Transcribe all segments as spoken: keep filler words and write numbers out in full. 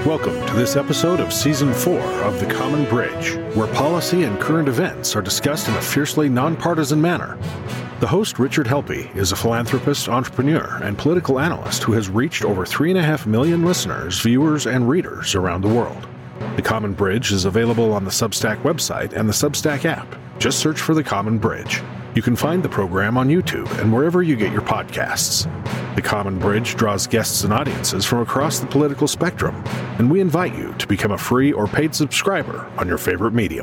Welcome to this episode of Season four of The Common Bridge, where policy and current events are discussed in a fiercely nonpartisan manner. The host, Richard Helppie, is a philanthropist, entrepreneur, and political analyst who has reached over three and a half million listeners, viewers, and readers around the world. The Common Bridge is available on the Substack website and the Substack app. Just search for The Common Bridge. You can find the program on YouTube and wherever you get your podcasts. The Common Bridge draws guests and audiences from across the political spectrum, and we invite you to become a free or paid subscriber on your favorite medium.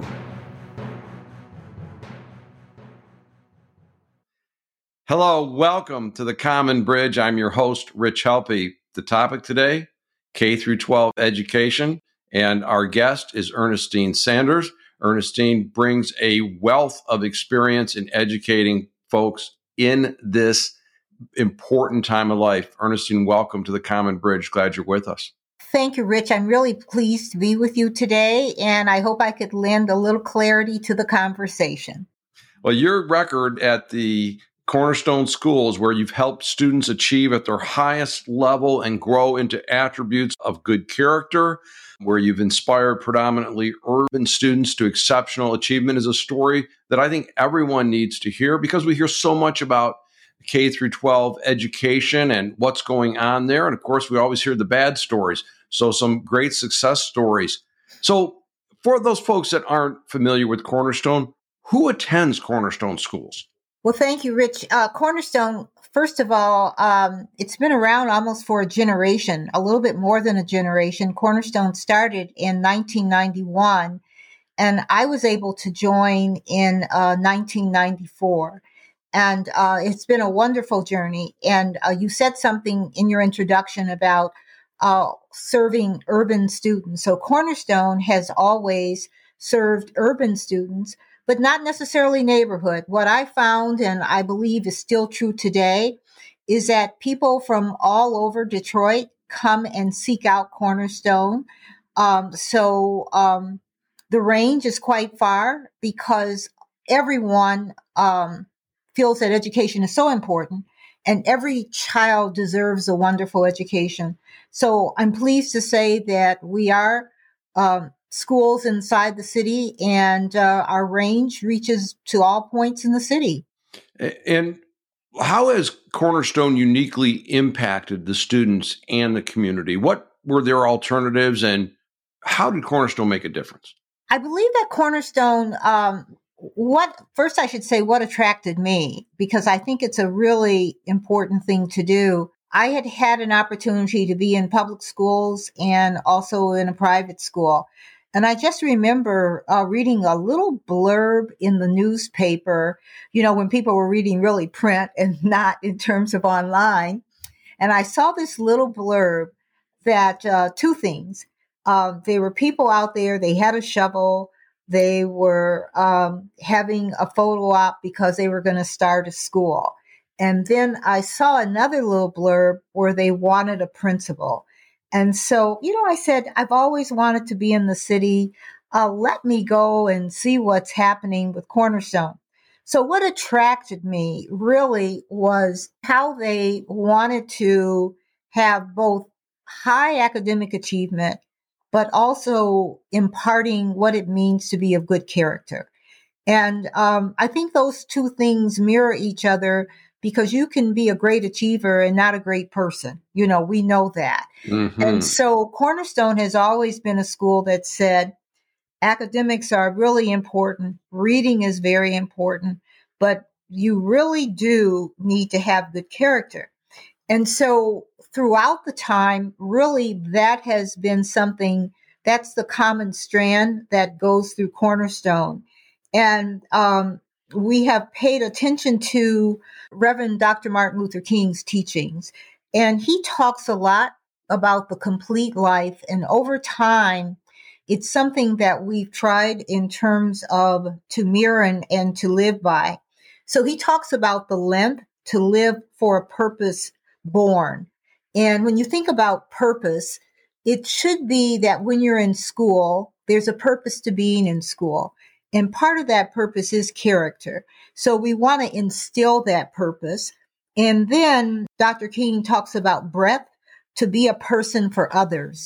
Hello, welcome to The Common Bridge. I'm your host, Rich Helppie. The topic today, K through twelve education, and our guest is Ernestine Sanders. Ernestine brings a wealth of experience in educating folks in this important time of life. Ernestine, welcome to The Common Bridge. Glad you're with us. Thank you, Rich. I'm really pleased to be with you today, and I hope I could lend a little clarity to the conversation. Well, your record at the Cornerstone Schools, where you've helped students achieve at their highest level and grow into attributes of good character, where you've inspired predominantly urban students to exceptional achievement, is a story that I think everyone needs to hear, because we hear so much about K through twelve education and what's going on there. And of course, we always hear the bad stories. So some great success stories. So for those folks that aren't familiar with Cornerstone, who attends Cornerstone Schools? Well, thank you, Rich. Uh, Cornerstone, first of all, um, it's been around almost for a generation, a little bit more than a generation. Cornerstone started in nineteen ninety-one, and I was able to join in uh, nineteen ninety-four. And uh, it's been a wonderful journey. And uh, you said something in your introduction about uh, serving urban students. So Cornerstone has always served urban students, but not necessarily neighborhood. What I found, and I believe is still true today, is that people from all over Detroit come and seek out Cornerstone. Um, so um, the range is quite far, because everyone um, feels that education is so important, and every child deserves a wonderful education. So I'm pleased to say that we are um, schools inside the city, and uh, our range reaches to all points in the city. And how has Cornerstone uniquely impacted the students and the community? What were their alternatives, and how did Cornerstone make a difference? I believe that Cornerstone, um, what first I should say what attracted me, because I think it's a really important thing to do. I had had an opportunity to be in public schools and also in a private school. And I just remember uh, reading a little blurb in the newspaper, you know, when people were reading really print and not in terms of online. And I saw this little blurb that uh, two things. Uh, there were people out there, they had a shovel. They were um, having a photo op because they were going to start a school. And then I saw another little blurb where they wanted a principal. And so, you know, I said, I've always wanted to be in the city. Uh, let me go and see what's happening with Cornerstone. So what attracted me really was how they wanted to have both high academic achievement, but also imparting what it means to be of good character. And um, I think those two things mirror each other, because you can be a great achiever and not a great person. You know, we know that. Mm-hmm. And so Cornerstone has always been a school that said academics are really important. Reading is very important, but you really do need to have good character. And so throughout the time, really that has been something that's the common strand that goes through Cornerstone. And um, we have paid attention to Reverend Doctor Martin Luther King's teachings. And he talks a lot about the complete life. And over time, it's something that we've tried in terms of to mirror and, and to live by. So he talks about the length to live for a purpose born. And when you think about purpose, it should be that when you're in school, there's a purpose to being in school. And part of that purpose is character. So we want to instill that purpose. And then Doctor King talks about breadth, to be a person for others.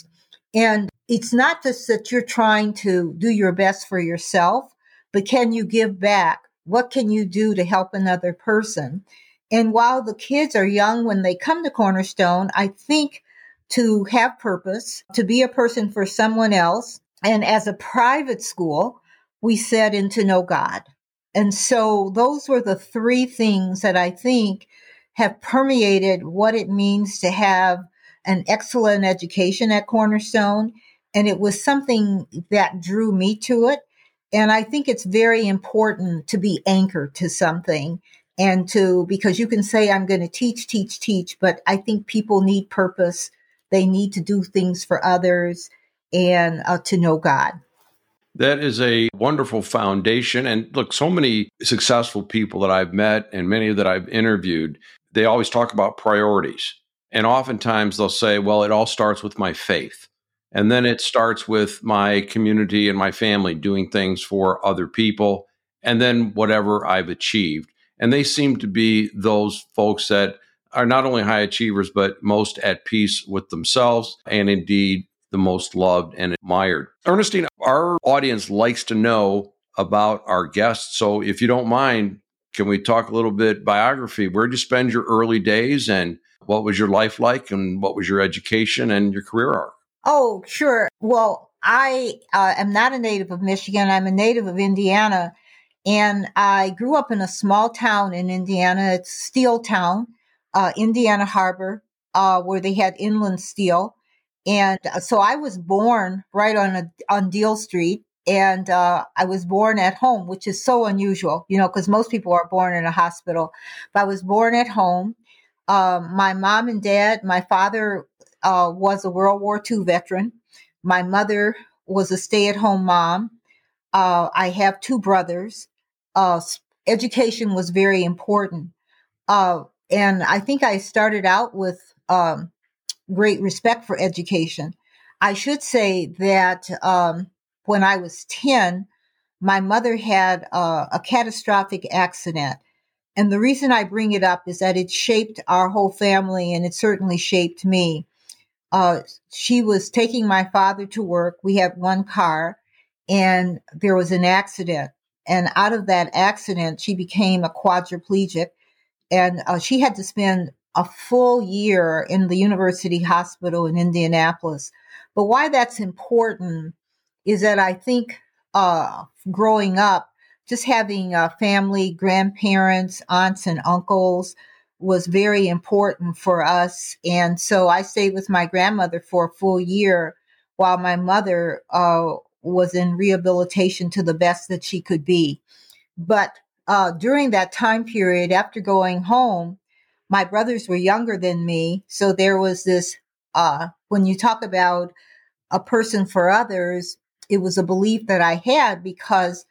And it's not just that you're trying to do your best for yourself, but can you give back? What can you do to help another person? And while the kids are young when they come to Cornerstone, I think to have purpose, to be a person for someone else, and as a private school, we said, and to know God. And so those were the three things that I think have permeated what it means to have an excellent education at Cornerstone. And it was something that drew me to it. And I think it's very important to be anchored to something and to, because you can say, I'm going to teach, teach, teach, but I think people need purpose. They need to do things for others and uh, to know God. That is a wonderful foundation. And look, so many successful people that I've met and many that I've interviewed, they always talk about priorities. And oftentimes they'll say, well, it all starts with my faith. And then it starts with my community and my family doing things for other people, and then whatever I've achieved. And they seem to be those folks that are not only high achievers, but most at peace with themselves and indeed the most loved and admired. Ernestine, our audience likes to know about our guests. So if you don't mind, can we talk a little bit biography? Where did you spend your early days and what was your life like and what was your education and your career arc? Oh, sure. Well, I uh, am not a native of Michigan. I'm a native of Indiana. And I grew up in a small town in Indiana. It's Steel Town, uh, Indiana Harbor, uh, where they had inland steel. And so I was born right on a, on Deal Street. And uh, I was born at home, which is so unusual, you know, because most people are born in a hospital. But I was born at home. Um, my mom and dad, my father uh, was a World War Two veteran. My mother was a stay-at-home mom. Uh, I have two brothers. Uh, education was very important. Uh, and I think I started out with um, great respect for education. I should say that um, when I was ten, my mother had uh, a catastrophic accident. And the reason I bring it up is that it shaped our whole family, and it certainly shaped me. Uh, she was taking my father to work. We had one car, and there was an accident. And out of that accident, she became a quadriplegic, and uh, she had to spend a full year in the University Hospital in Indianapolis. But why that's important is that I think uh, growing up, just having a family, grandparents, aunts, and uncles was very important for us. And so I stayed with my grandmother for a full year while my mother uh, was in rehabilitation to the best that she could be. But uh, during that time period, after going home, my brothers were younger than me. So there was this, uh, when you talk about a person for others, it was a belief that I had because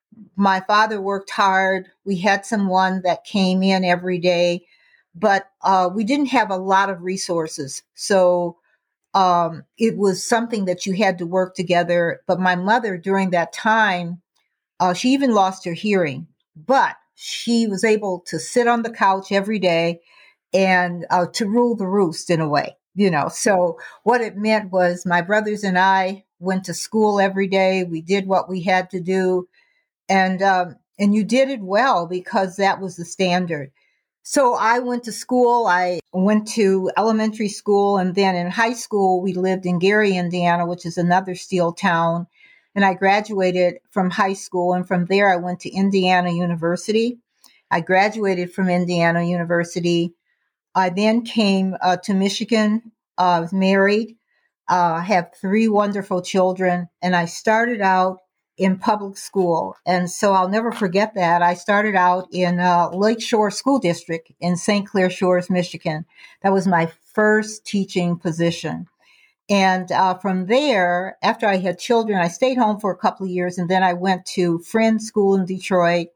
my father worked hard. We had someone that came in every day, but uh, we didn't have a lot of resources. So um, it was something that you had to work together. But my mother, during that time, uh, she even lost her hearing, but she was able to sit on the couch every day and uh, to rule the roost in a way, you know. So what it meant was my brothers and I went to school every day. We did what we had to do. And um, and you did it well because that was the standard. So I went to school. I went to elementary school, and then in high school, we lived in Gary, Indiana, which is another steel town. And I graduated from high school, and from there, I went to Indiana University. I graduated from Indiana University. I then came uh, to Michigan. Uh, I was married. I uh, have three wonderful children, and I started out in public school. And so I'll never forget that. I started out in uh, Lake Shore School District in Saint Clair Shores, Michigan. That was my first teaching position. And uh, from there, after I had children, I stayed home for a couple of years, and then I went to Friends School in Detroit.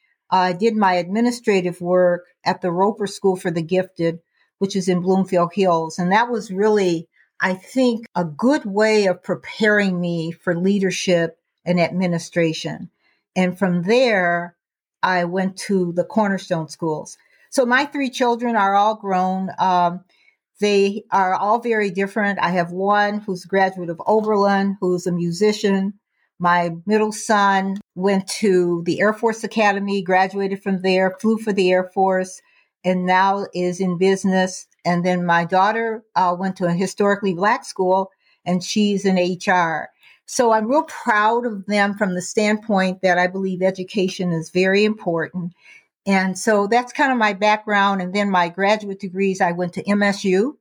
I did my administrative work at the Roper School for the Gifted, which is in Bloomfield Hills. And that was really, I think, a good way of preparing me for leadership and administration. And from there, I went to the Cornerstone schools. So my three children are all grown. Um, They are all very different. I have one who's a graduate of Oberlin, who's a musician. My middle son went to the Air Force Academy, graduated from there, flew for the Air Force, and now is in business. And then my daughter uh, went to a historically Black school, and she's in H R. So I'm real proud of them from the standpoint that I believe education is very important. And so that's kind of my background. And then my graduate degrees, I went to M S U,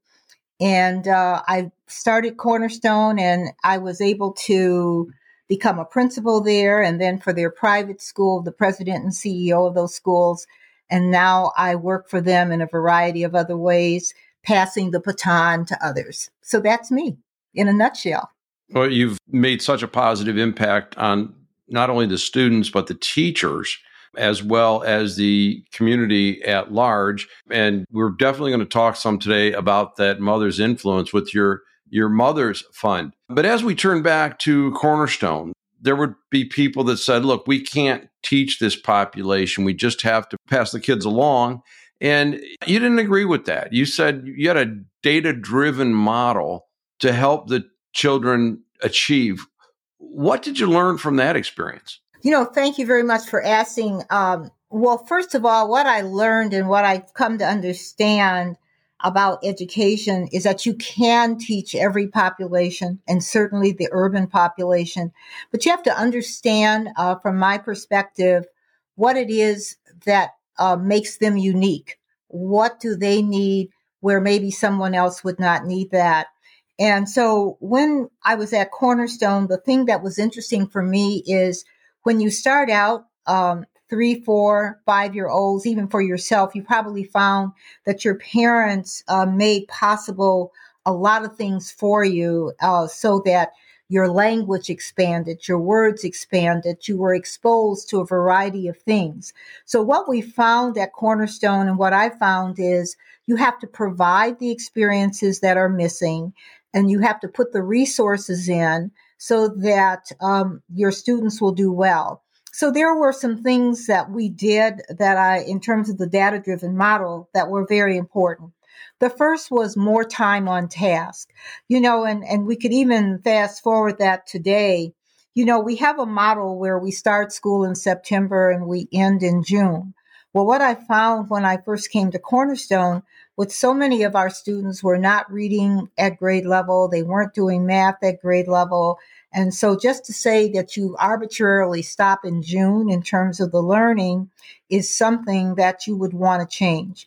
and uh, I started Cornerstone, and I was able to become a principal there, and then for their private school, the president and C E O of those schools. And now I work for them in a variety of other ways, passing the baton to others. So that's me in a nutshell. Well, you've made such a positive impact on not only the students, but the teachers, as well as the community at large. And we're definitely going to talk some today about that mother's influence with your your mother's fund. But as we turn back to Cornerstone, there would be people that said, look, we can't teach this population. We just have to pass the kids along. And you didn't agree with that. You said you had a data-driven model to help the children achieve. What did you learn from that experience? You know, thank you very much for asking. Um, well, first of all, what I learned and what I've come to understand about education is that you can teach every population, and certainly the urban population, but you have to understand, uh, from my perspective, what it is that uh, makes them unique. What do they need where maybe someone else would not need that? And so when I was at Cornerstone, the thing that was interesting for me is when you start out, um, three, four, five-year-olds, even for yourself, you probably found that your parents uh, made possible a lot of things for you uh, so that your language expanded, your words expanded, you were exposed to a variety of things. So what we found at Cornerstone and what I found is you have to provide the experiences that are missing, and you have to put the resources in so that um, your students will do well. So there were some things that we did that I, in terms of the data-driven model, that were very important. The first was more time on task, you know, and, and we could even fast forward that today. You know, we have a model where we start school in September and we end in June. Well, what I found when I first came to Cornerstone, with so many of our students were not reading at grade level, they weren't doing math at grade level. And so just to say that you arbitrarily stop in June in terms of the learning is something that you would want to change.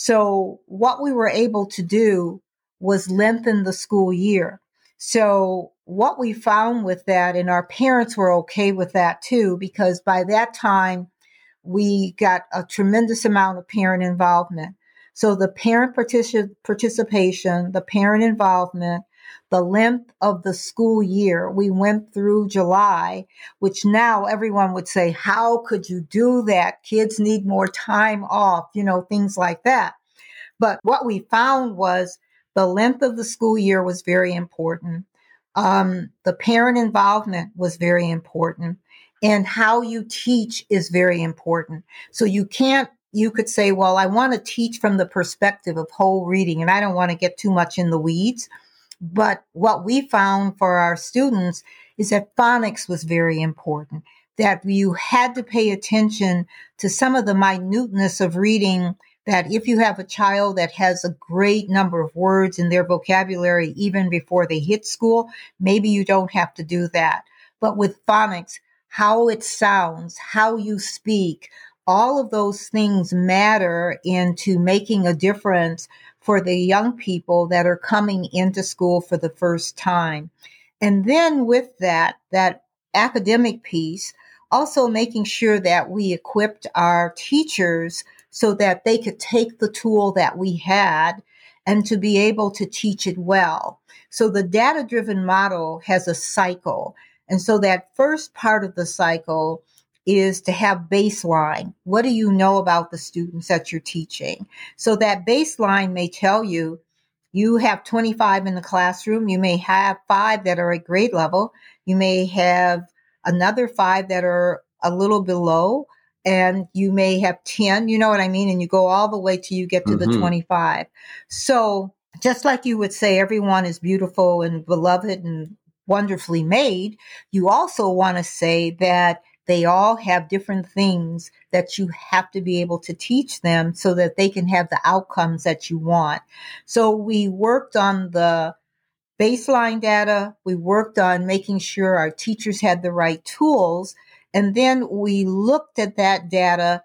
So what we were able to do was lengthen the school year. So what we found with that, and our parents were okay with that too, because by that time we got a tremendous amount of parent involvement. So the parent particip- participation, the parent involvement, the length of the school year, we went through July, which now everyone would say, how could you do that? Kids need more time off, you know, things like that. But what we found was the length of the school year was very important. Um, the parent involvement was very important. And how you teach is very important. So you can't, you could say, well, I want to teach from the perspective of whole reading, and I don't want to get too much in the weeds. But what we found for our students is that phonics was very important, that you had to pay attention to some of the minuteness of reading, that if you have a child that has a great number of words in their vocabulary even before they hit school, maybe you don't have to do that. But with phonics, how it sounds, how you speak, all of those things matter into making a difference for the young people that are coming into school for the first time. And then with that, that academic piece, also making sure that we equipped our teachers so that they could take the tool that we had and to be able to teach it well. So the data-driven model has a cycle. And so that first part of the cycle is to have baseline. What do you know about the students that you're teaching? So that baseline may tell you, you have twenty-five in the classroom. You may have five that are at grade level. You may have another five that are a little below, and you may have ten, you know what I mean? And you go all the way till you get to mm-hmm. the twenty-five. So just like you would say everyone is beautiful and beloved and wonderfully made, you also want to say that they all have different things that you have to be able to teach them so that they can have the outcomes that you want. So we worked on the baseline data. We worked on making sure our teachers had the right tools. And then we looked at that data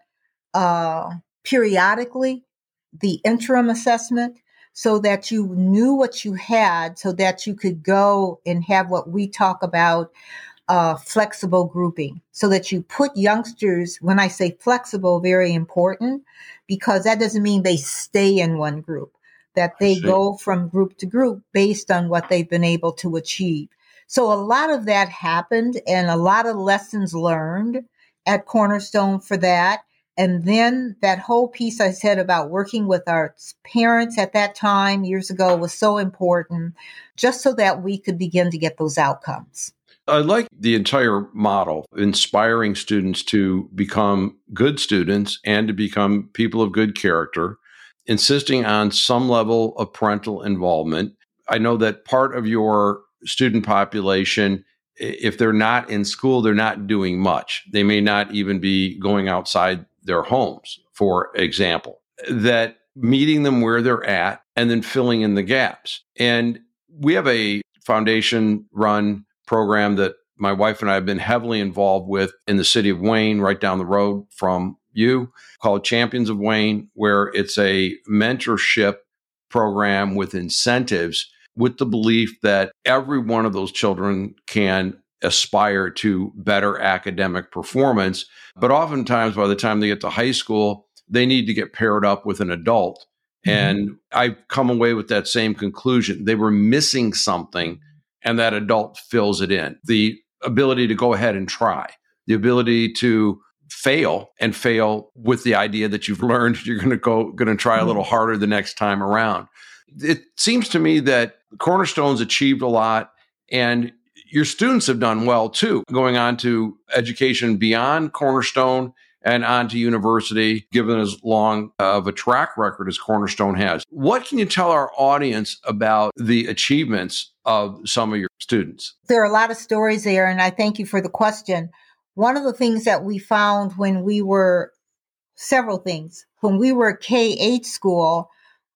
uh, periodically, the interim assessment, so that you knew what you had, so that you could go and have what we talk about, uh, flexible grouping, so that you put youngsters, when I say flexible, very important, because that doesn't mean they stay in one group, that they go from group to group based on what they've been able to achieve. So a lot of that happened and a lot of lessons learned at Cornerstone for that. And then that whole piece I said about working with our parents at that time years ago was so important, just so that we could begin to get those outcomes. I like the entire model, inspiring students to become good students and to become people of good character, insisting on some level of parental involvement. I know that part of your student population, if they're not in school, they're not doing much. They may not even be going outside their homes, for example, that meeting them where they're at and then filling in the gaps. And we have a foundation run program that my wife and I have been heavily involved with in the city of Wayne, right down the road from you, called Champions of Wayne, where it's a mentorship program with incentives, with the belief that every one of those children can aspire to better academic performance. But oftentimes, by the time they get to high school, they need to get paired up with an adult. Mm-hmm. And I've come away with that same conclusion. They were missing something, and that adult fills it in. The ability to go ahead and try, the ability to fail and fail with the idea that you've learned you're going to go, going to try a little harder the next time around. It seems to me that Cornerstone's achieved a lot, and your students have done well too, going on to education beyond Cornerstone and on to university, given as long of a track record as Cornerstone has. What can you tell our audience about the achievements of some of your students? There are a lot of stories there, and I thank you for the question. One of the things that we found when we were, several things, when we were K eight school,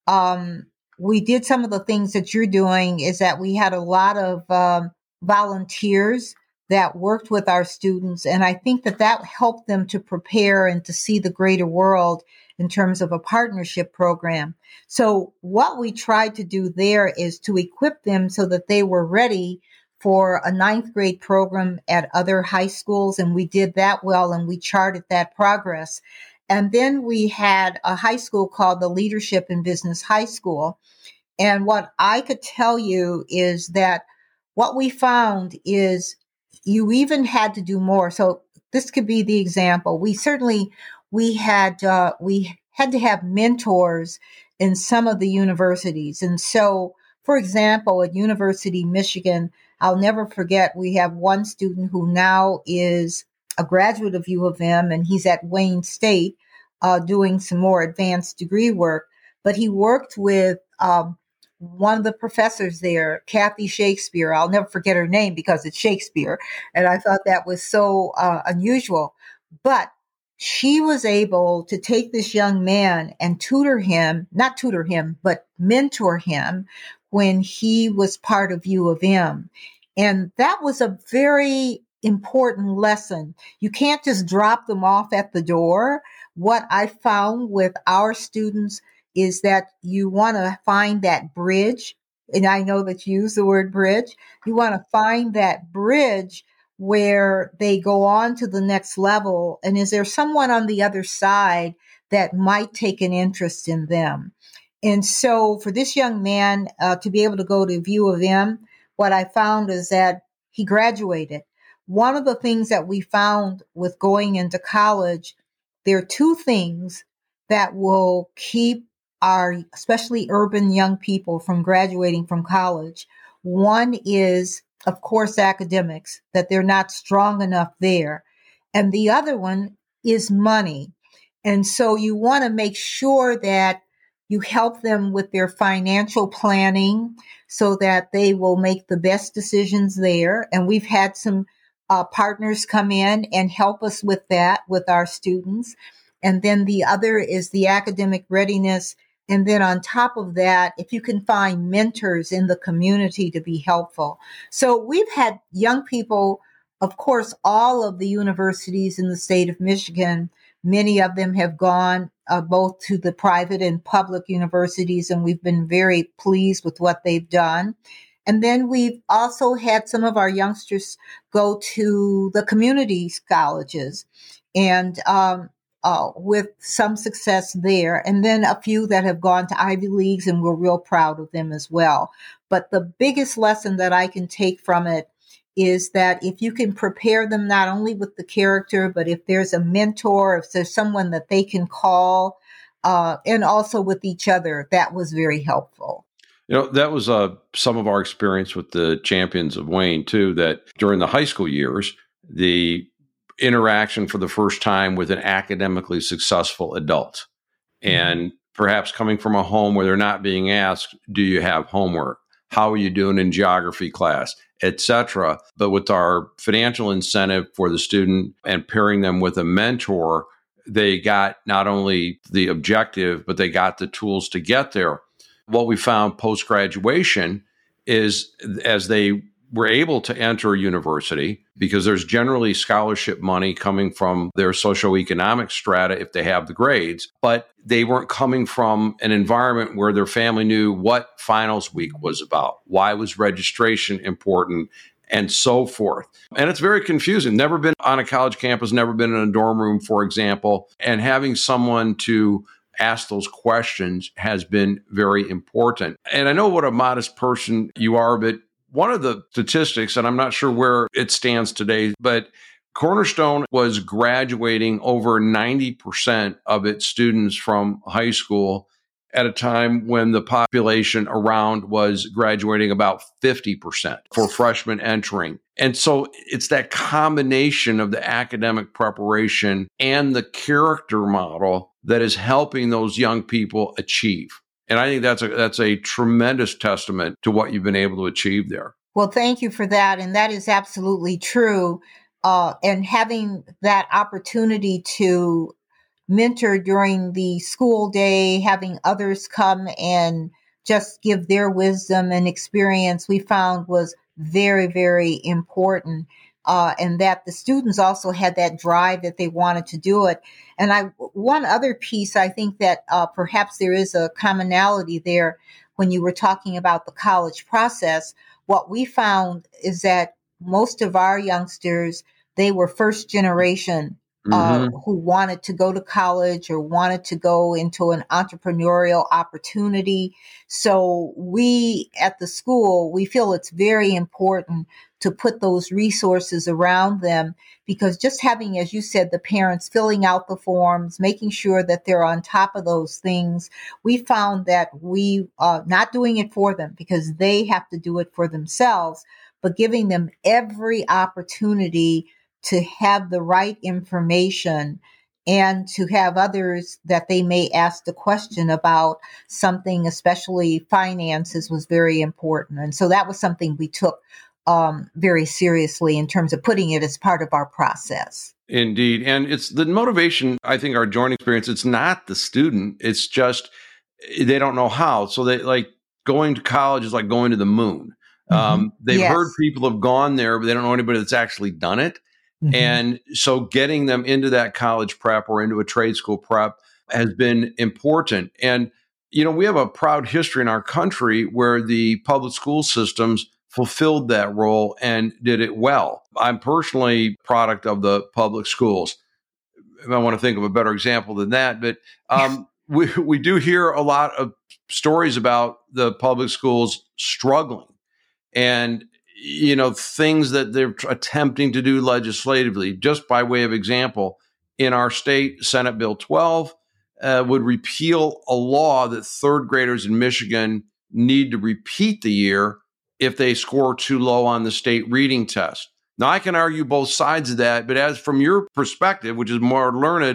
um, we did some of the things that you're doing, is that we had a lot of um, volunteers that worked with our students. And I think that that helped them to prepare and to see the greater world in terms of a partnership program. So what we tried to do there is to equip them so that they were ready for a ninth grade program at other high schools. And we did that well, and we charted that progress. And then we had a high school called the Leadership in Business High School. And what I could tell you is that what we found is you even had to do more. So this could be the example. We certainly, we had, uh, we had to have mentors in some of the universities. And so, for example, at University of Michigan, I'll never forget, we have one student who now is a graduate of U of M, and he's at Wayne State uh, doing some more advanced degree work. But he worked with um, one of the professors there, Kathy Shakespeare. I'll never forget her name because it's Shakespeare. And I thought that was so uh, unusual. But she was able to take this young man and tutor him, not tutor him, but mentor him when he was part of U of M. And that was a very important lesson. You can't just drop them off at the door. What I found with our students is that you want to find that bridge. And I know that you use the word bridge. You want to find that bridge where they go on to the next level. And is there someone on the other side that might take an interest in them? And so for this young man uh, to be able to go to U of M, what I found is that he graduated. One of the things that we found with going into college, there are two things that will keep our, especially urban young people, from graduating from college. One is, of course, academics, that they're not strong enough there. And the other one is money. And so you want to make sure that You help them with their financial planning so that they will make the best decisions there. And we've had some uh, partners come in and help us with that with our students. And then the other is the academic readiness. And then on top of that, if you can find mentors in the community to be helpful. So we've had young people, of course, all of the universities in the state of Michigan, many of them have gone uh, both to the private and public universities, and we've been very pleased with what they've done. And then we've also had some of our youngsters go to the community colleges and um, uh, with some success there. And then a few that have gone to Ivy Leagues, and we're real proud of them as well. But the biggest lesson that I can take from it is that if you can prepare them not only with the character, but if there's a mentor, if there's someone that they can call, uh, and also with each other, that was very helpful. You know, that was uh, some of our experience with the Champions of Wayne, too, that during the high school years, the interaction for the first time with an academically successful adult, and perhaps coming from a home where they're not being asked, do you have homework? How are you doing in geography class, et cetera. But with our financial incentive for the student and pairing them with a mentor, they got not only the objective, but they got the tools to get there. What we found post-graduation is as they were able to enter a university, because there's generally scholarship money coming from their socioeconomic strata if they have the grades, but they weren't coming from an environment where their family knew what finals week was about, why was registration important, and so forth. And it's very confusing. Never been on a college campus, never been in a dorm room, for example, and having someone to ask those questions has been very important. And I know what a modest person you are, but one of the statistics, and I'm not sure where it stands today, but Cornerstone was graduating over ninety percent of its students from high school at a time when the population around was graduating about fifty percent for freshmen entering. And so it's that combination of the academic preparation and the character model that is helping those young people achieve. And I think that's a that's a tremendous testament to what you've been able to achieve there. Well, thank you for that. And that is absolutely true. Uh, and having that opportunity to mentor during the school day, having others come and just give their wisdom and experience, we found was very, very important. Uh, and that the students also had that drive that they wanted to do it. And I, one other piece, I think that uh, perhaps there is a commonality there when you were talking about the college process. What we found is that most of our youngsters, they were first generation uh, mm-hmm. who wanted to go to college or wanted to go into an entrepreneurial opportunity. So we at the school, we feel it's very important to put those resources around them, because just having, as you said, the parents filling out the forms, making sure that they're on top of those things, we found that we uh, not doing it for them because they have to do it for themselves, but giving them every opportunity to have the right information and to have others that they may ask the question about something, especially finances, was very important. And so that was something we took Um, very seriously in terms of putting it as part of our process. Indeed. And it's the motivation, I think, our joint experience, it's not the student. It's just they don't know how. So they like going to college is like going to the moon. Mm-hmm. Um, they've yes. heard people have gone there, but they don't know anybody that's actually done it. Mm-hmm. And so getting them into that college prep or into a trade school prep has been important. And, you know, we have a proud history in our country where the public school systems fulfilled that role and did it well. I'm personally a product of the public schools. I want to think of a better example than that, but um, we we do hear a lot of stories about the public schools struggling and, you know, things that they're attempting to do legislatively. Just by way of example, in our state, Senate Bill twelve uh, would repeal a law that third graders in Michigan need to repeat the year if they score too low on the state reading test. Now, I can argue both sides of that, but as from your perspective, which is more learned,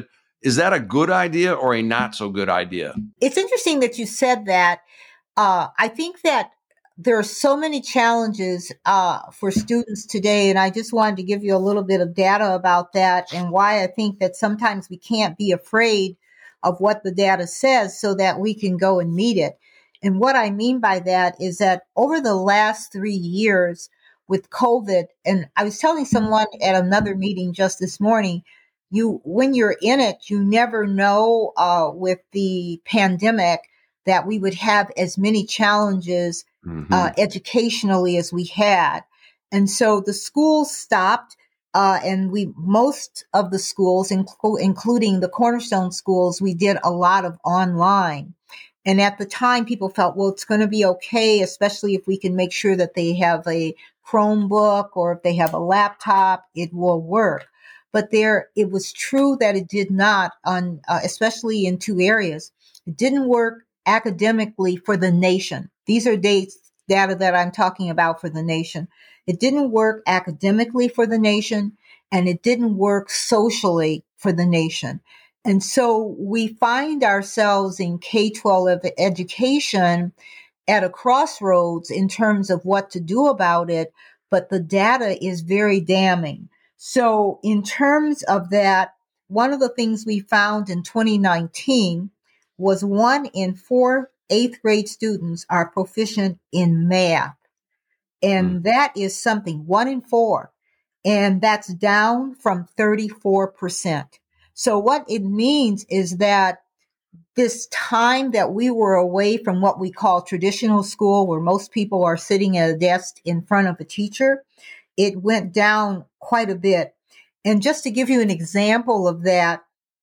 Is that a good idea or a not so good idea? It's interesting that you said that. Uh, I think that there are so many challenges uh, for students today, and I just wanted to give you a little bit of data about that and why I think that sometimes we can't be afraid of what the data says so that we can go and meet it. And what I mean by that is that over the last three years with COVID, and I was telling someone at another meeting just this morning, you when you're in it, you never know uh, with the pandemic that we would have as many challenges mm-hmm. uh, educationally as we had. And so the schools stopped, uh, and we, most of the schools, inclu- including the Cornerstone schools, we did a lot of online. And at the time, people felt, well, it's going to be okay, especially if we can make sure that they have a Chromebook or if they have a laptop, it will work. But there, it was true that it did not, on uh, especially in two areas. It didn't work academically for the nation. These are dates, data that I'm talking about for the nation. It didn't work academically for the nation, and it didn't work socially for the nation. And so we find ourselves in K twelve education at a crossroads in terms of what to do about it, but the data is very damning. So in terms of that, one of the things we found in twenty nineteen was one in four eighth grade students are proficient in math. And mm. that is something, one in four. And that's down from thirty-four percent. So what it means is that this time that we were away from what we call traditional school, where most people are sitting at a desk in front of a teacher, it went down quite a bit. And just to give you an example of that,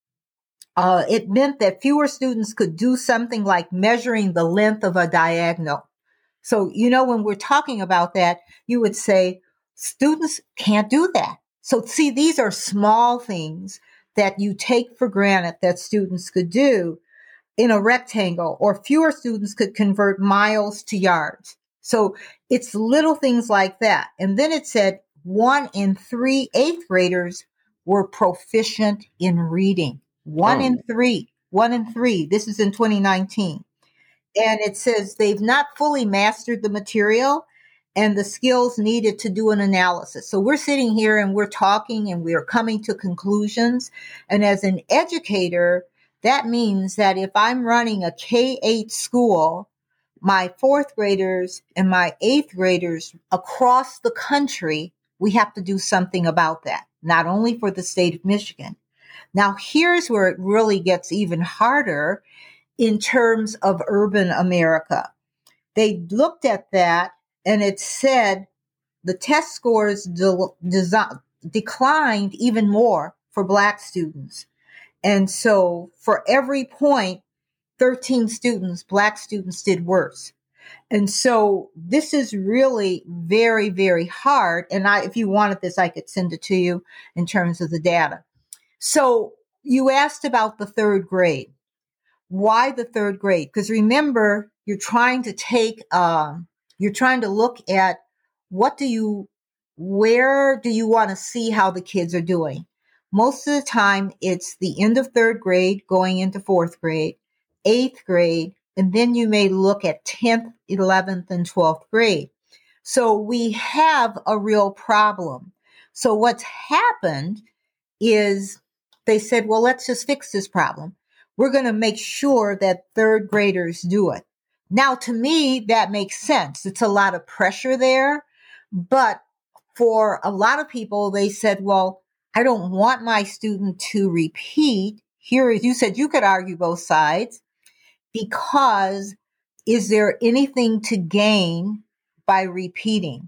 Uh, it meant that fewer students could do something like measuring the length of a diagonal. So, you know, when we're talking about that, you would say students can't do that. So, see, these are small things that you take for granted that students could do in a rectangle, or fewer students could convert miles to yards. So it's little things like that. And then it said one in three eighth graders were proficient in reading. One oh. in three, one in three. This is in twenty nineteen. And it says they've not fully mastered the material and the skills needed to do an analysis. So we're sitting here and we're talking and we're coming to conclusions. And as an educator, that means that if I'm running a K eight school, my fourth graders and my eighth graders across the country, we have to do something about that, not only for the state of Michigan. Now, here's where it really gets even harder in terms of urban America. They looked at that and it said the test scores de- de- declined even more for Black students. And so for every point, thirteen students, Black students did worse. And so this is really very, very hard. And I, if you wanted this, I could send it to you in terms of the data. So you asked about the third grade. Why the third grade? Because remember, you're trying to take, um, you're trying to look at what do you, where do you want to see how the kids are doing? Most of the time, it's the end of third grade going into fourth grade, eighth grade, and then you may look at tenth, eleventh, and twelfth grade. So we have a real problem. So what's happened is they said, well, let's just fix this problem. We're going to make sure that third graders do it. Now, to me, that makes sense. It's a lot of pressure there. But for a lot of people, they said, well, I don't want my student to repeat. Here, as you said, you could argue both sides, because is there anything to gain by repeating?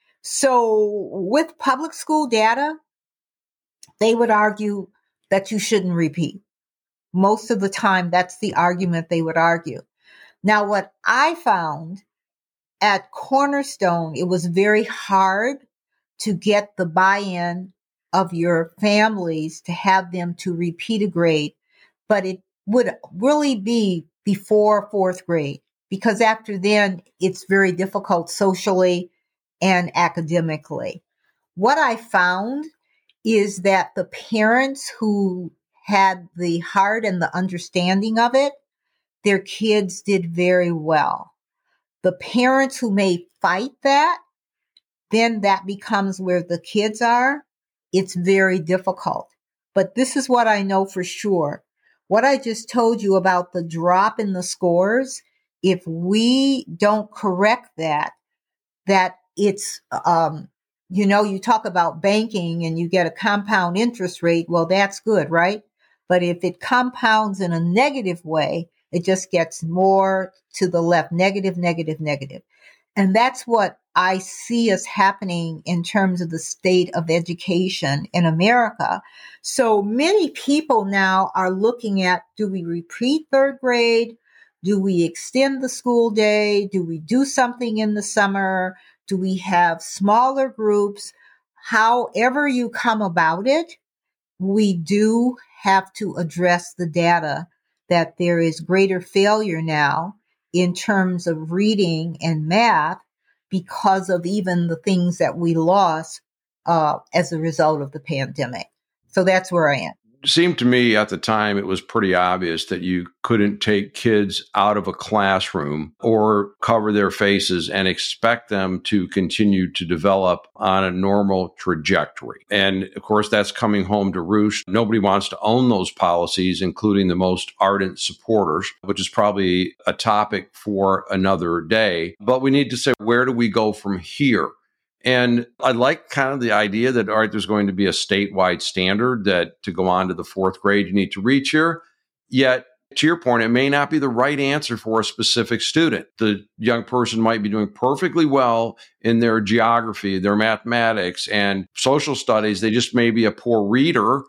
So with public school data, they would argue that you shouldn't repeat. Most of the time, that's the argument they would argue. Now, what I found at Cornerstone, it was very hard to get the buy-in of your families to have them to repeat a grade, but it would really be before fourth grade, because after then, it's very difficult socially and academically. What I found is that the parents who had the heart and the understanding of it, their kids did very well. The parents who may fight that, then that becomes where the kids are. It's very difficult. But this is what I know for sure. What I just told you about the drop in the scores, if we don't correct that, that it's, um, you know, you talk about banking and you get a compound interest rate. Well, that's good, right? But if it compounds in a negative way, it just gets more to the left, negative, negative, negative. And that's what I see as happening in terms of the state of education in America. So many people now are looking at, do we repeat third grade? Do we extend the school day? Do we do something in the summer? Do we have smaller groups? However you come about it, we do have to address the data that there is greater failure now in terms of reading and math because of even the things that we lost uh, as a result of the pandemic. So that's where I am. It seemed to me at the time it was pretty obvious that you couldn't take kids out of a classroom or cover their faces and expect them to continue to develop on a normal trajectory. And of course, that's coming home to roost. Nobody wants to own those policies, including the most ardent supporters, which is probably a topic for another day. But we need to say, where do we go from here? And I like kind of the idea that, all right, there's going to be a statewide standard that to go on to the fourth grade, you need to reach here. Yet, to your point, it may not be the right answer for a specific student. The young person might be doing perfectly well in their geography, their mathematics, and social studies. They just may be a poor reader,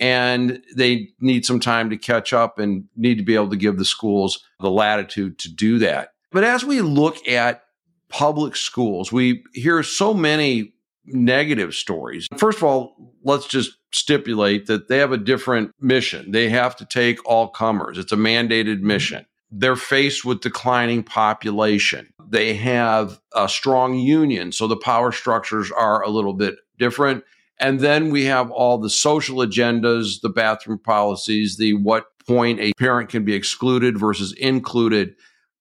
and they need some time to catch up and need to be able to give the schools the latitude to do that. But as we look at public schools, we hear so many negative stories. First of all, let's just stipulate that they have a different mission. They have to take all comers. It's a mandated mission. They're faced with declining population. They have a strong union, so the power structures are a little bit different. And then we have all the social agendas, the bathroom policies, the what point a parent can be excluded versus included.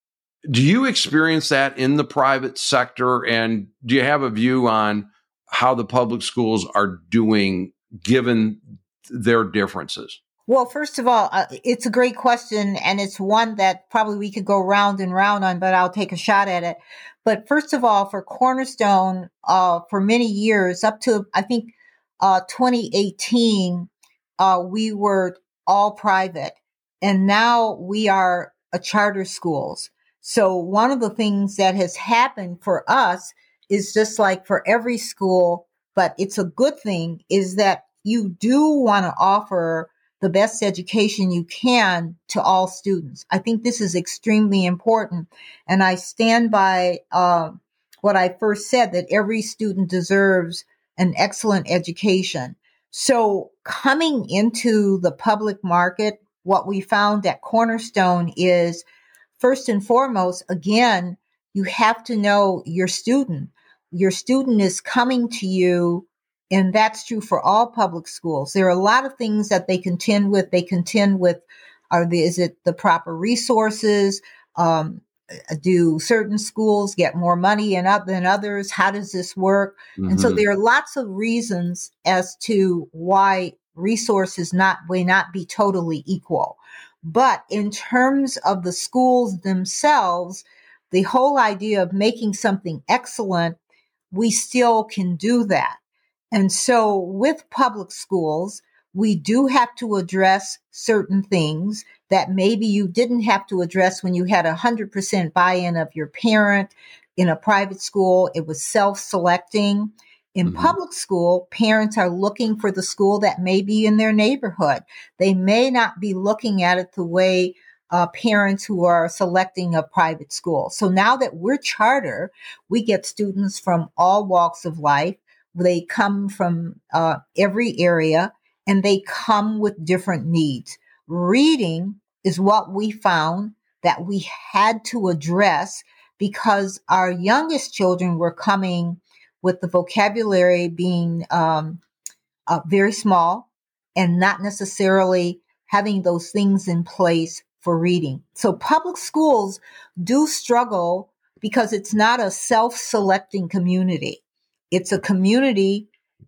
Do you experience that in the private sector? And do you have a view on how the public schools are doing given their differences? Well, first of all, uh, it's a great question, and it's one that probably we could go round and round on, but I'll take a shot at it. But first of all, for Cornerstone, uh, for many years, up to, I think, uh, twenty eighteen, uh, we were all private, and now we are a charter schools. So one of the things that has happened for us is just like for every school, but it's a good thing, is that you do want to offer the best education you can to all students. I think this is extremely important. And I stand by uh, what I first said, that every student deserves an excellent education. So coming into the public market, what we found at Cornerstone is, first and foremost, again, you have to know your student. Your student is coming to you, and that's true for all public schools. There are a lot of things that they contend with. They contend with, are the, is it the proper resources? Um, do certain schools get more money than others? How does this work? Mm-hmm. And so there are lots of reasons as to why resources not may not be totally equal. But in terms of the schools themselves, the whole idea of making something excellent, we still can do that. And so with public schools, we do have to address certain things that maybe you didn't have to address when you had one hundred percent buy-in of your parent. In a private school, it was self-selecting. In mm-hmm. public school, parents are looking for the school that may be in their neighborhood. They may not be looking at it the way uh, parents who are selecting a private school. So now that we're charter, we get students from all walks of life. They come from uh, every area, and they come with different needs. Reading is what we found that we had to address because our youngest children were coming with the vocabulary being um, uh, very small and not necessarily having those things in place for reading. So public schools do struggle because it's not a self-selecting community. It's a community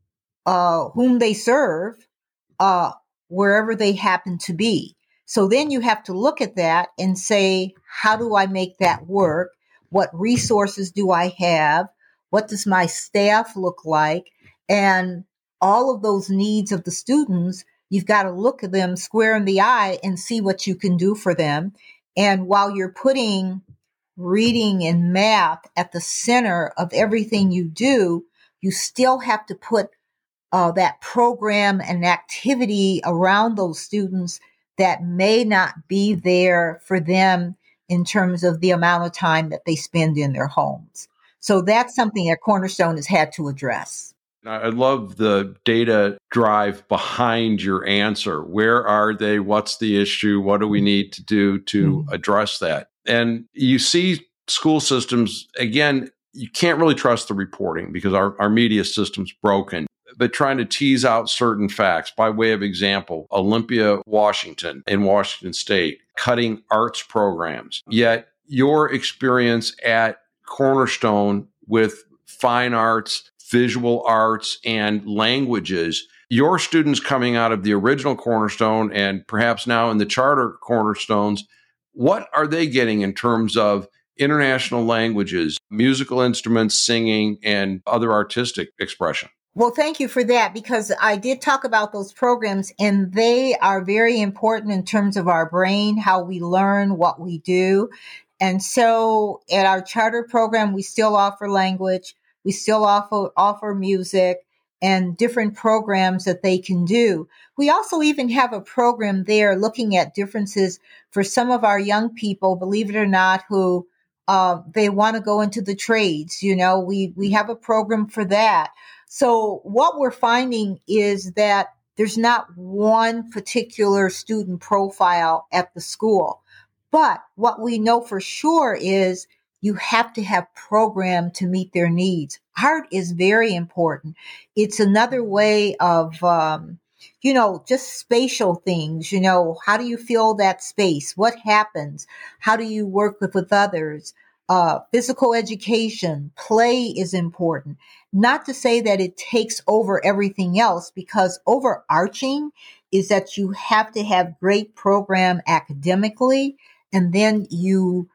uh, whom they serve uh, wherever they happen to be. So then you have to look at that and say, how do I make that work? What resources do I have? What does my staff look like? And all of those needs of the students, you've got to look at them square in the eye and see what you can do for them. And while you're putting reading and math at the center of everything you do, you still have to put uh, that program and activity around those students that may not be there for them in terms of the amount of time that they spend in their homes. So that's something that Cornerstone has had to address. I love the data drive behind your answer. Where are they? What's the issue? What do we need to do to mm-hmm. address that? And you see school systems, again, you can't really trust the reporting because our, our media system's broken, but trying to tease out certain facts. By way of example, Olympia, Washington, in Washington State, cutting arts programs. Yet your experience at Cornerstone with fine arts, visual arts, and languages, your students coming out of the original Cornerstone and perhaps now in the charter Cornerstones, what are they getting in terms of international languages, musical instruments, singing, and other artistic expression? Well, thank you for that, because I did talk about those programs, and they are very important in terms of our brain, how we learn, what we do. And so at our charter program, we still offer language, we still offer, offer music and different programs that they can do. We also even have a program there looking at differences for some of our young people, believe it or not, who uh, they want to go into the trades. You know, we, we have a program for that. So what we're finding is that there's not one particular student profile at the school. But what we know for sure is you have to have program to meet their needs. Art is very important. It's another way of, um, you know, just spatial things. You know, how do you fill that space? What happens? How do you work with, with others? Uh, physical education, play is important. Not to say that it takes over everything else, because overarching is that you have to have great program academically, and then you,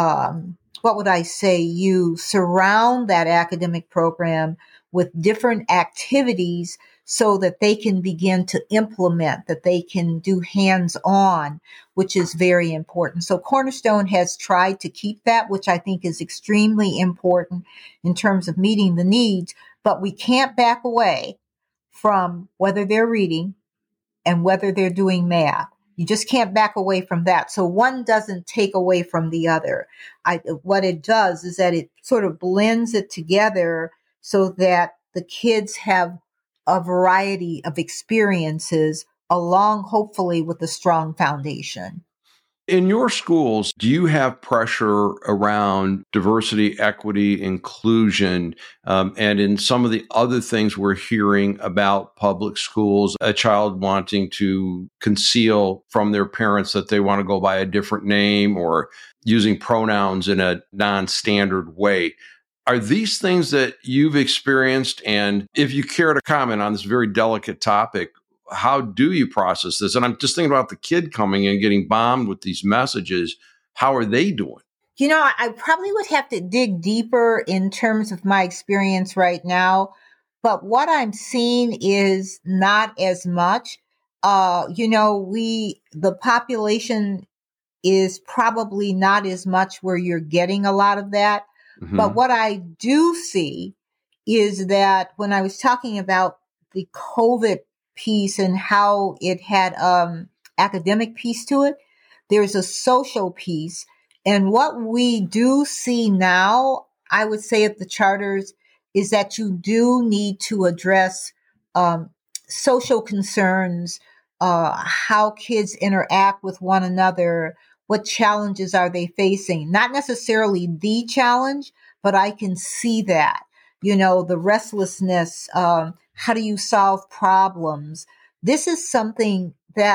um, what would I say? You surround that academic program with different activities so that they can begin to implement, that they can do hands-on, which is very important. So Cornerstone has tried to keep that, which I think is extremely important in terms of meeting the needs, but we can't back away from whether they're reading and whether they're doing math. You just can't back away from that. So one doesn't take away from the other. I, what it does is that it sort of blends it together so that the kids have a variety of experiences along, hopefully, with a strong foundation. In your schools, do you have pressure around diversity, equity, inclusion, um, and in some of the other things we're hearing about public schools, a child wanting to conceal from their parents that they want to go by a different name or using pronouns in a non-standard way? Are these things that you've experienced? And if you care to comment on this very delicate topic, how do you process this? And I'm just thinking about the kid coming in, getting bombed with these messages. How are they doing? You know, I probably would have to dig deeper in terms of my experience right now. But what I'm seeing is not as much. Uh, you know, we, the population is probably not as much where you're getting a lot of that. Mm-hmm. But what I do see is that when I was talking about the COVID piece and how it had um academic piece to it, there's a social piece. And what we do see now, I would say at the charters, is that you do need to address um social concerns, uh how kids interact with one another, what challenges are they facing? Not necessarily the challenge, but I can see that, you know, the restlessness, um, how do you solve problems? This is something that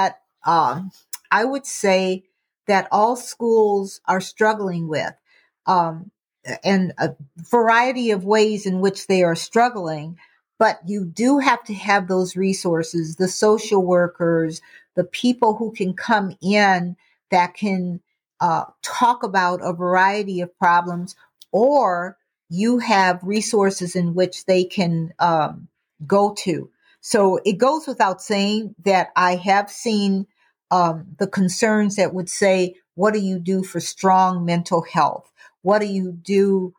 um, I would say that all schools are struggling with, um, and a variety of ways in which they are struggling. But you do have to have those resources, the social workers, the people who can come in that can uh, talk about a variety of problems, or you have resources in which they can um, go to. So it goes without saying that I have seen um, the concerns that would say, what do you do for strong mental health? What do you do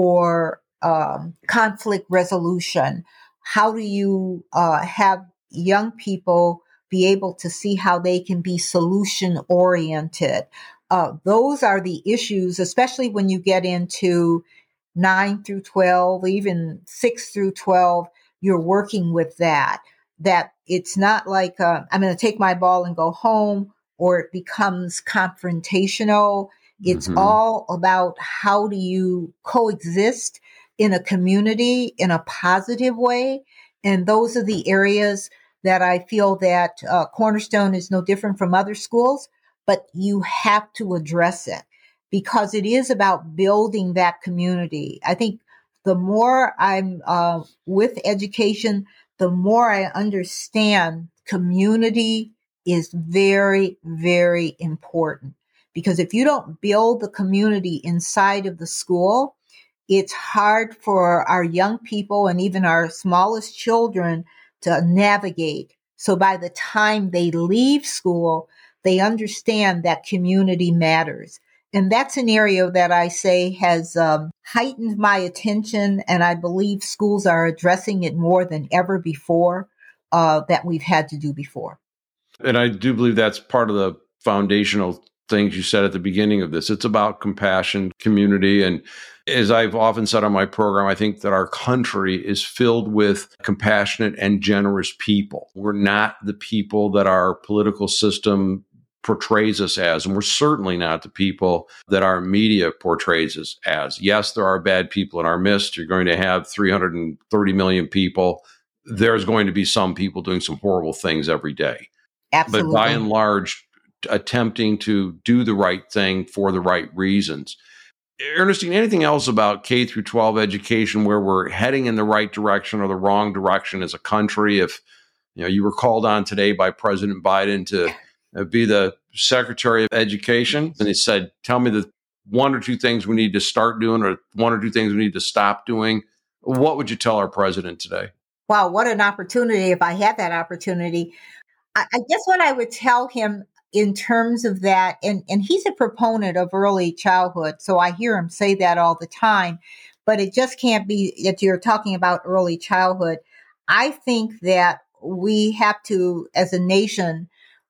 for um, conflict resolution? How do you uh, have young people be able to see how they can be solution oriented? Uh, those are the issues, especially when you get into nine through twelve, even six through twelve, you're working with that, that it's not like, uh, I'm going to take my ball and go home, or it becomes confrontational. It's Mm-hmm. all about how do you coexist in a community in a positive way. And those are the areas that I feel that uh, Cornerstone is no different from other schools, but you have to address it because it is about building that community. I think the more I'm uh, with education, the more I understand community is very, very important. Because if you don't build the community inside of the school, it's hard for our young people and even our smallest children to navigate. So by the time they leave school, they understand that community matters. And that's an area that I say has um, heightened my attention, and I believe schools are addressing it more than ever before uh, that we've had to do before. And I do believe that's part of the foundational things you said at the beginning of this. It's about compassion, community. And as I've often said on my program, I think that our country is filled with compassionate and generous people. We're not the people that our political system portrays us as, and we're certainly not the people that our media portrays us as. Yes, there are bad people in our midst. You're going to have three hundred thirty million people. There's going to be some people doing some horrible things every day. Absolutely. But by and large, attempting to do the right thing for the right reasons. Ernestine, anything else about K through twelve education where we're heading in the right direction or the wrong direction as a country? If you know you were called on today by President Biden to be the Secretary of Education, and he said, "Tell me the one or two things we need to start doing, or one or two things we need to stop doing," what would you tell our president today? Wow, what an opportunity! If I had that opportunity, I, I guess what I would tell him in terms of that, and, and he's a proponent of early childhood, so I hear him say that all the time, but it just can't be that you're talking about early childhood. I think that we have to, as a nation,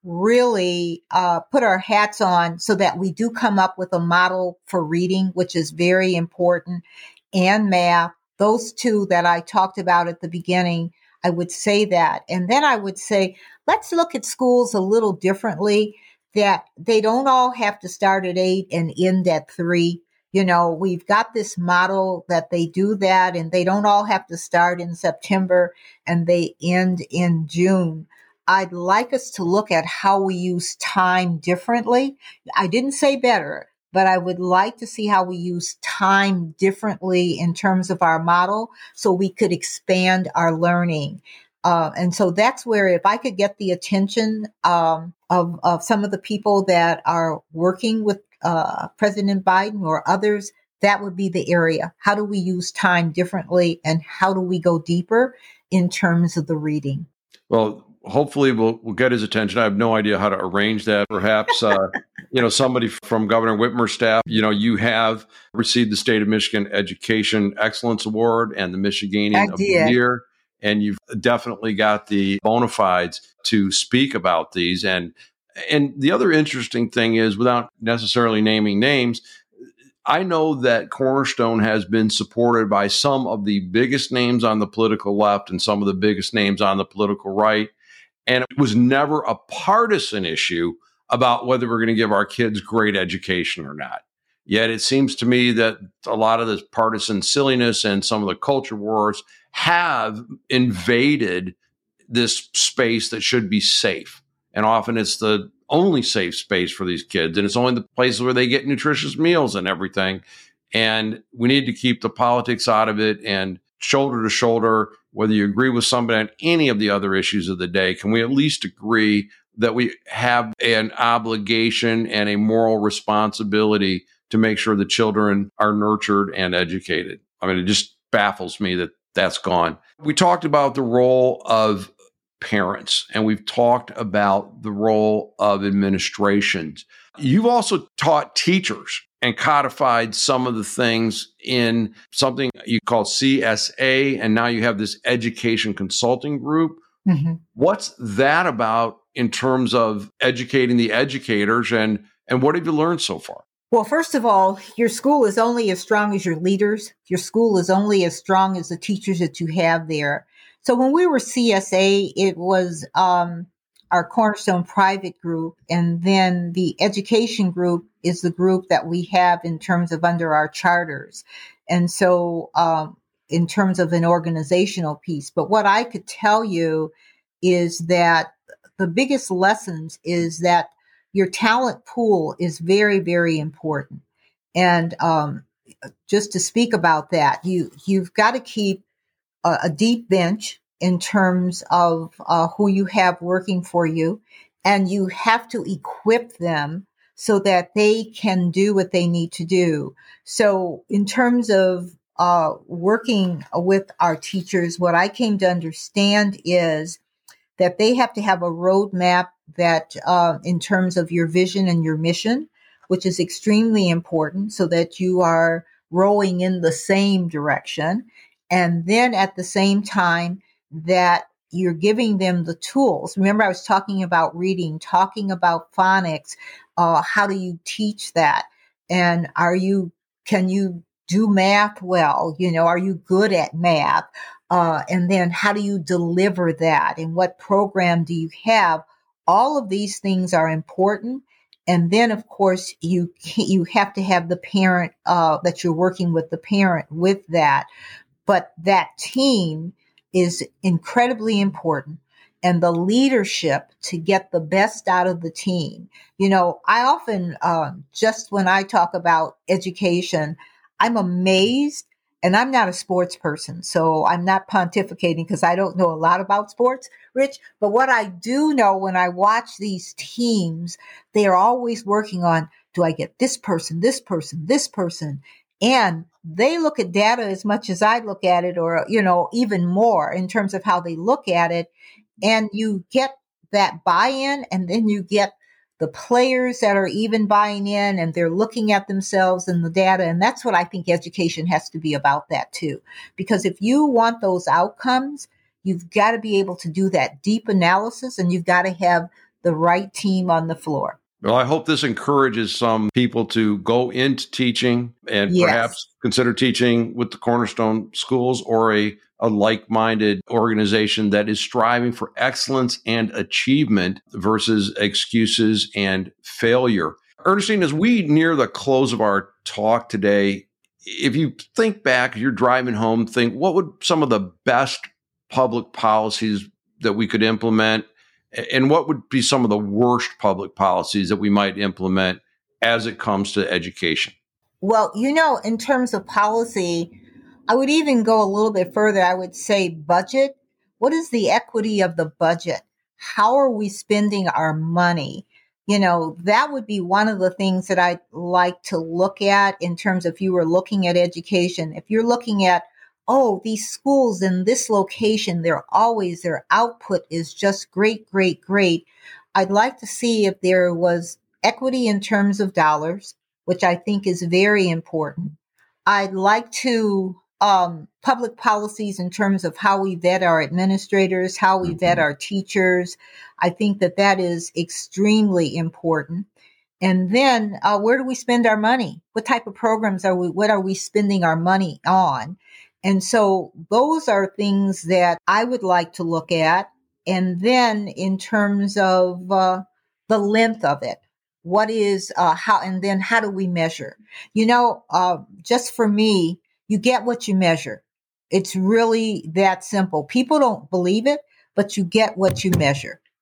really uh, put our hats on so that we do come up with a model for reading, which is very important, and math. Those two that I talked about at the beginning, I would say that. And then I would say, let's look at schools a little differently, that they don't all have to start at eight and end at three. You know, we've got this model that they do that, and they don't all have to start in September and they end in June. I'd like us to look at how we use time differently. I didn't say better, but I would like to see how we use time differently in terms of our model so we could expand our learning. Uh, and so that's where, if I could get the attention um, of, of some of the people that are working with uh, President Biden or others, that would be the area. How do we use time differently, and how do we go deeper in terms of the reading? Well, hopefully we'll we'll get his attention. I have no idea how to arrange that. Perhaps, uh, you know, somebody from Governor Whitmer's staff. You know, you have received the State of Michigan Education Excellence Award and the Michiganian of the Year, and you've definitely got the bona fides to speak about these. And and the other interesting thing is, without necessarily naming names, I know that Cornerstone has been supported by some of the biggest names on the political left and some of the biggest names on the political right. And it was never a partisan issue about whether we're going to give our kids great education or not. Yet it seems to me that a lot of this partisan silliness and some of the culture wars have invaded this space that should be safe. And often it's the only safe space for these kids. And it's only the places where they get nutritious meals and everything. And we need to keep the politics out of it, and shoulder to shoulder, whether you agree with somebody on any of the other issues of the day, can we at least agree that we have an obligation and a moral responsibility to make sure the children are nurtured and educated? I mean, it just baffles me that that's gone. We talked about the role of parents, and we've talked about the role of administrations. You've also taught teachers and codified some of the things in something you call C S A, and now you have this education consulting group. Mm-hmm. What's that about in terms of educating the educators, and, and what have you learned so far? Well, first of all, your school is only as strong as your leaders. Your school is only as strong as the teachers that you have there. So when we were C S A, it was um, our Cornerstone private group. And then the education group is the group that we have in terms of under our charters. And so um, in terms of an organizational piece. But what I could tell you is that the biggest lessons is that your talent pool is very, very important. And um, just to speak about that, you, you've got to keep a, a deep bench in terms of uh, who you have working for you. And you have to equip them so that they can do what they need to do. So in terms of uh, working with our teachers, what I came to understand is that they have to have a roadmap that uh, in terms of your vision and your mission, which is extremely important so that you are rowing in the same direction. And then at the same time that you're giving them the tools. Remember, I was talking about reading, talking about phonics. Uh, how do you teach that? And are you, can you do math well? You know, are you good at math? Uh, and then how do you deliver that? And what program do you have? All of these things are important. And then, of course, you you have to have the parent uh, that you're working with, the parent with that. But that team is incredibly important, and the leadership to get the best out of the team. You know, I often, uh, just when I talk about education, I'm amazed, and I'm not a sports person, so I'm not pontificating because I don't know a lot about sports, Rich. But what I do know when I watch these teams, they are always working on, do I get this person, this person, this person? And they look at data as much as I look at it, or, you know, even more in terms of how they look at it. And you get that buy-in, and then you get the players that are even buying in, and they're looking at themselves and the data. And that's what I think education has to be about, that too. Because if you want those outcomes, you've got to be able to do that deep analysis, and you've got to have the right team on the floor. Well, I hope this encourages some people to go into teaching and yes. perhaps consider teaching with the Cornerstone Schools, or a, a like-minded organization that is striving for excellence and achievement versus excuses and failure. Ernestine, as we near the close of our talk today, if you think back, you're driving home, think, what would some of the best public policies that we could implement? And what would be some of the worst public policies that we might implement as it comes to education? Well, you know, in terms of policy, I would even go a little bit further. I would say budget. What is the equity of the budget? How are we spending our money? You know, that would be one of the things that I'd like to look at in terms of, if you were looking at education. If you're looking at, oh, these schools in this location, they're always, their output is just great, great, great. I'd like to see if there was equity in terms of dollars, which I think is very important. I'd like to, um, public policies in terms of how we vet our administrators, how we vet our teachers. I think that that is extremely important. And then, uh, where do we spend our money? What type of programs are we, what are we spending our money on? And so those are things that I would like to look at. And then in terms of uh, the length of it, what is, uh, how, and then how do we measure? You know, uh, just for me, you get what you measure. It's really that simple. People don't believe it, but you get what you measure.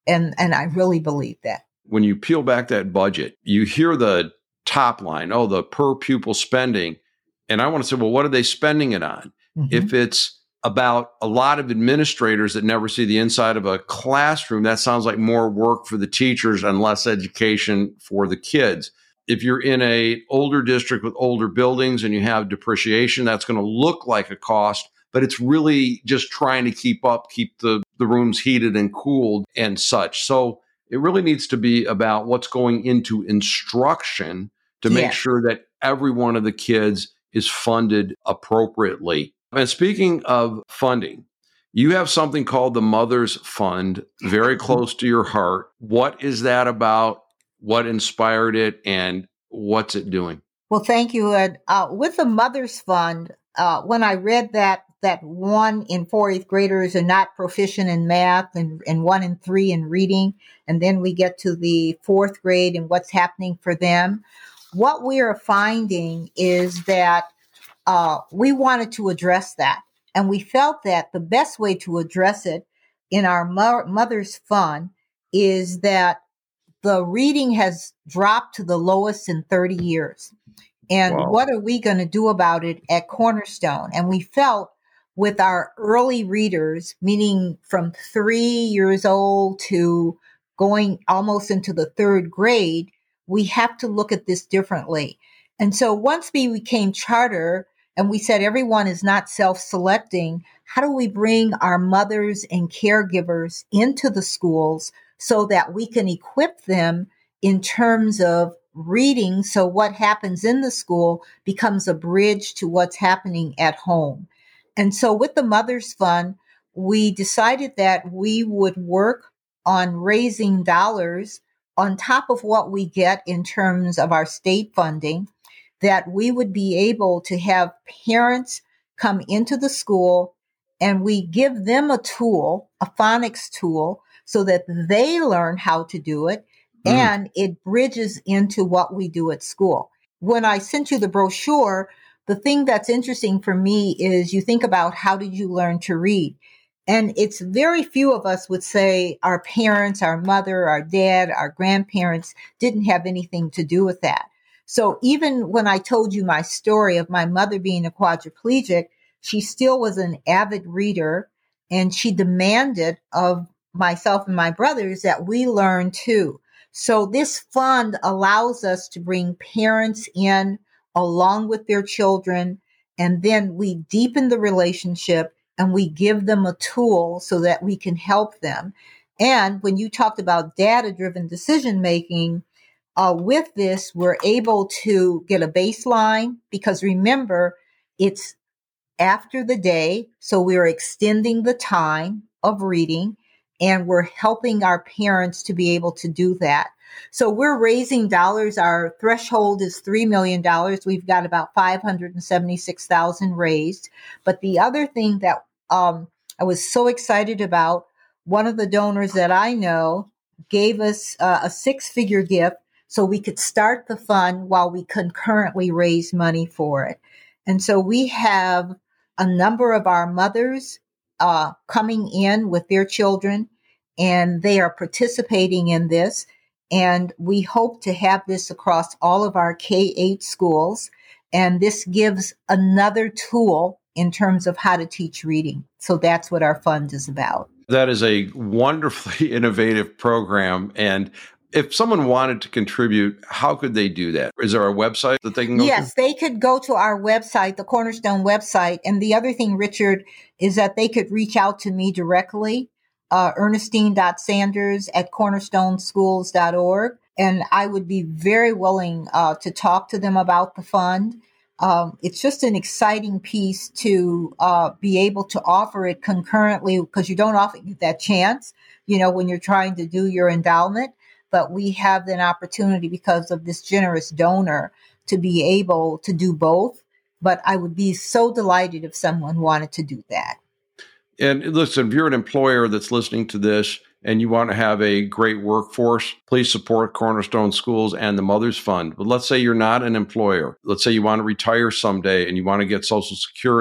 And, and I really believe that. When you peel back that budget, you hear the top line, oh, the per pupil spending. And I want to say, well, what are they spending it on? Mm-hmm. If it's about a lot of administrators that never see the inside of a classroom, that sounds like more work for the teachers and less education for the kids. If you're in a older district with older buildings and you have depreciation, that's going to look like a cost, but it's really just trying to keep up, keep the, the rooms heated and cooled and such. So it really needs to be about what's going into instruction to make yeah. sure that every one of the kids is funded appropriately. And speaking of funding, you have something called the Mother's Fund, very close to your heart. What is that about? What inspired it, and what's it doing? Well, thank you, Ed. Uh, with the Mother's Fund, uh, when I read that that one in four eighth graders are not proficient in math and, and one in three in reading, and then we get to the fourth grade and what's happening for them, what we are finding is that uh, we wanted to address that. And we felt that the best way to address it in our Mo- Mother's Fund is that the reading has dropped to the lowest in thirty years. And wow. what are we going to do about it at Cornerstone? And we felt with our early readers, meaning from three years old to going almost into the third grade, we have to look at this differently. And so once we became charter and we said everyone is not self-selecting, how do we bring our mothers and caregivers into the schools so that we can equip them in terms of reading, so what happens in the school becomes a bridge to what's happening at home. And so with the Mother's Fund, we decided that we would work on raising dollars on top of what we get in terms of our state funding, that we would be able to have parents come into the school and we give them a tool, a phonics tool, so that they learn how to do it. Mm. And it bridges into what we do at school. When I sent you the brochure, the thing that's interesting for me is you think about how did you learn to read? And it's very few of us would say our parents, our mother, our dad, our grandparents didn't have anything to do with that. So even when I told you my story of my mother being a quadriplegic, she still was an avid reader and she demanded of myself and my brothers that we learn too. So this fund allows us to bring parents in along with their children, and then we deepen the relationship and we give them a tool so that we can help them. And when you talked about data-driven decision-making, uh, with this, we're able to get a baseline because remember, it's after the day, so we're extending the time of reading. And we're helping our parents to be able to do that. So we're raising dollars. Our threshold is three million dollars. We've got about five hundred seventy-six thousand raised. But the other thing that um, I was so excited about, one of the donors that I know gave us uh, a six-figure gift so we could start the fund while we concurrently raise money for it. And so we have a number of our mothers Uh, coming in with their children, and they are participating in this. And we hope to have this across all of our K eight schools. And this gives another tool in terms of how to teach reading. So that's what our fund is about. That is a wonderfully innovative program. And if someone wanted to contribute, how could they do that? Is there a website that they can go yes, to? They could go to our website, the Cornerstone website. And the other thing, Richard, is that they could reach out to me directly, uh, ernestine.sanders at cornerstoneschools dot org. And I would be very willing uh, to talk to them about the fund. Um, it's just an exciting piece to uh, be able to offer it concurrently because you don't often get that chance, you know, when you're trying to do your endowment. But we have an opportunity because of this generous donor to be able to do both. But I would be so delighted if someone wanted to do that. And listen, if you're an employer that's listening to this and you want to have a great workforce, please support Cornerstone Schools and the Mother's Fund. But let's say you're not an employer. Let's say you want to retire someday and you want to get Social Security.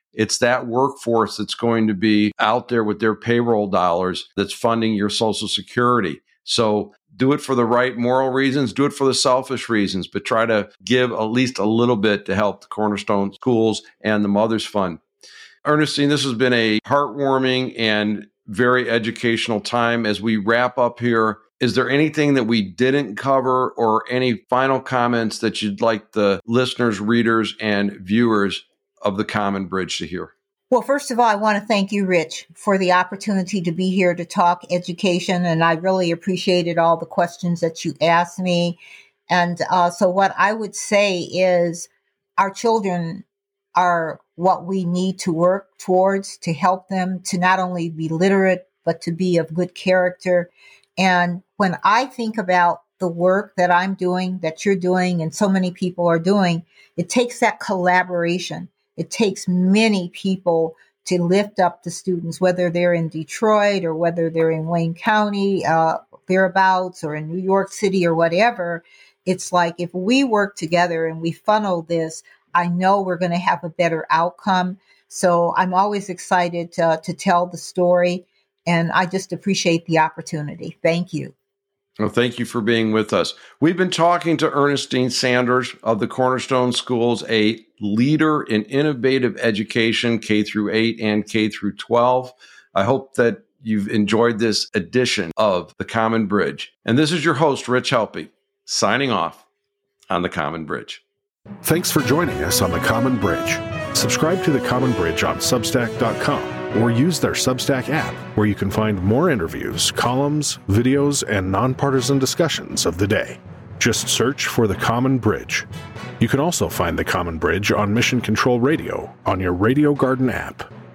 It's that workforce that's going to be out there with their payroll dollars that's funding your Social Security. So do it for the right moral reasons, do it for the selfish reasons, but try to give at least a little bit to help the Cornerstone Schools and the Mothers Fund. Ernestine, this has been a heartwarming and very educational time. As we wrap up here, is there anything that we didn't cover or any final comments that you'd like the listeners, readers, and viewers of the Common Bridge to hear? Well, first of all, I want to thank you, Rich, for the opportunity to be here to talk education. And I really appreciated all the questions that you asked me. And uh, so what I would say is our children are what we need to work towards to help them to not only be literate, but to be of good character. And when I think about the work that I'm doing, that you're doing, and so many people are doing, it takes that collaboration. It takes many people to lift up the students, whether they're in Detroit or whether they're in Wayne County, uh, thereabouts, or in New York City or whatever. It's like if we work together and we funnel this, I know we're going to have a better outcome. So I'm always excited to, to tell the story, and I just appreciate the opportunity. Thank you. Well, thank you for being with us. We've been talking to Ernestine Sanders of the Cornerstone Schools, a leader in innovative education, K through eight and K through twelve. I hope that you've enjoyed this edition of The Common Bridge. And this is your host, Rich Helppie, signing off on The Common Bridge. Thanks for joining us on The Common Bridge. Subscribe to The Common Bridge on Substack dot com or use their Substack app, where you can find more interviews, columns, videos, and nonpartisan discussions of the day. Just search for The Common Bridge. You can also find The Common Bridge on Mission Control Radio on your Radio Garden app.